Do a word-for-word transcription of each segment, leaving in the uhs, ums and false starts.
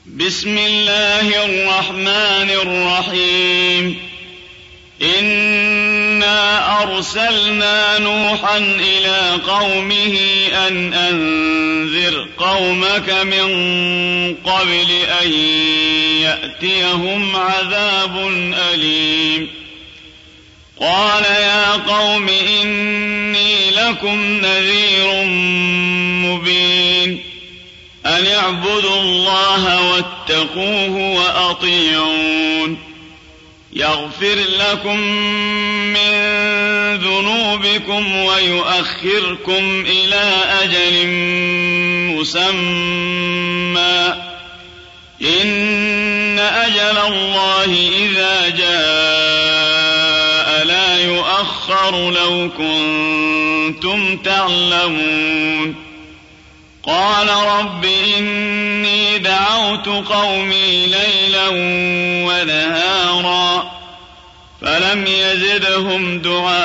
بسم الله الرحمن الرحيم. إنا أرسلنا نوحا إلى قومه أن أنذر قومك من قبل أن يأتيهم عذاب أليم. قال يا قوم إني لكم نذير مبين أن اعبدوا الله واتقوه وأطيعون يغفر لكم من ذنوبكم ويؤخركم إلى أجل مسمى إن أجل الله إذا جاء لا يؤخر لو كنتم تعلمون. قال رب إني دعوت قومي ليلا ونهارا فلم يزدهم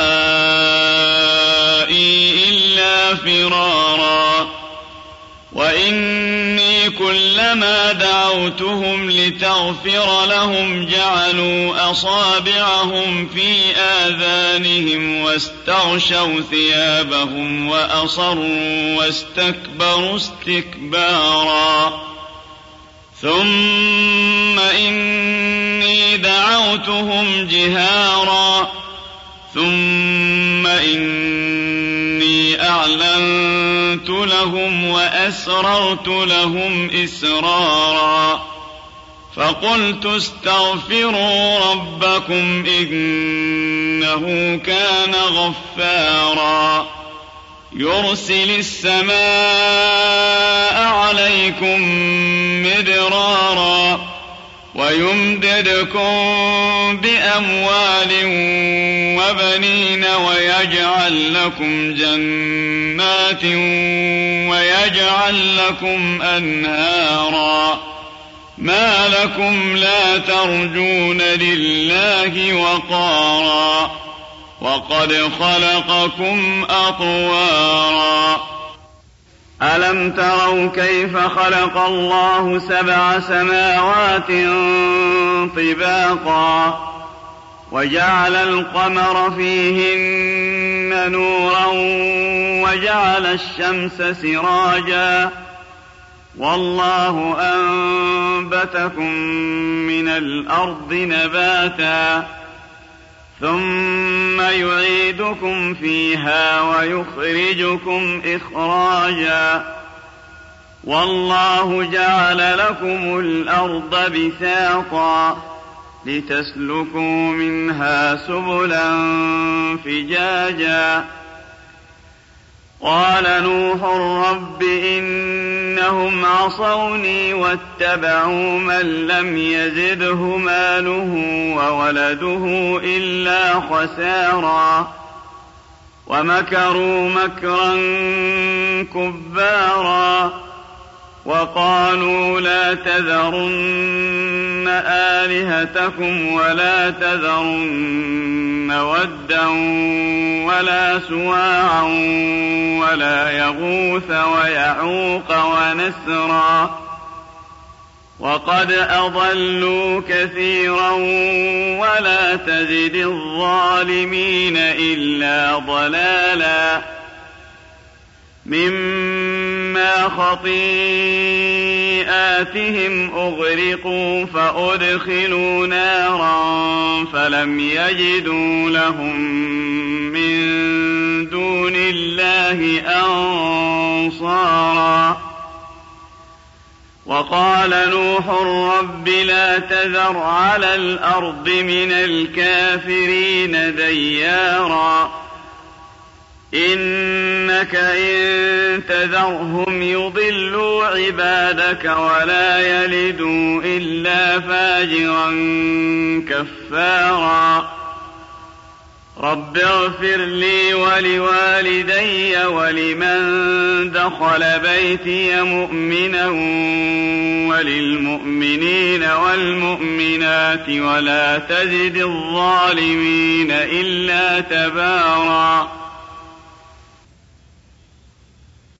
دعائي إلا فرارا وإني كلما دعوتهم لتغفر لهم جعلوا أصابعهم في آذانهم واستغشوا ثيابهم وأصروا واستكبروا استكبارا ثم إني دعوتهم جهارا ثم إني أعلنت لهم وأسررت لهم إسرارا فقلت استغفروا ربكم إنه كان غفارا يرسل السماء عليكم مدرارا ويمددكم بأموال وبنين ويجعل لكم جنات ويجعل لكم أنهارا ما لكم لا ترجون لله وقارا وقد خلقكم أطوارا. ألم تروا كيف خلق الله سبع سماوات طباقا وجعل القمر فيهن نورا وجعل الشمس سراجا والله أنبتكم من الأرض نباتا ثم يعيدكم فيها ويخرجكم إخراجا والله جعل لكم الأرض بساطا لتسلكوا منها سبلا فجاجا. قال نوح رب إنهم عصوني واتبعوا من لم يزده ماله وولده إلا خسارا ومكروا مكرا كبارا وقالوا لا تذرن آلهتكم ولا تذرن ودا ولا سواعا ولا يغوث ويعوق ونسرا وقد أضلوا كثيرا ولا تزد الظالمين إلا ضلالا مما خطيئاتهم أغرقوا فأدخلوا نارا فلم يجدوا لهم من دون الله أنصارا. وقال نوح رب لا تذر على الأرض من الكافرين ديارا إنك إن تذرهم يضلوا عبادك ولا يلدوا إلا فاجرا كفارا. رب اغفر لي ولوالدي ولمن دخل بيتي مؤمنا وللمؤمنين والمؤمنات ولا تزد الظالمين إلا تبارا.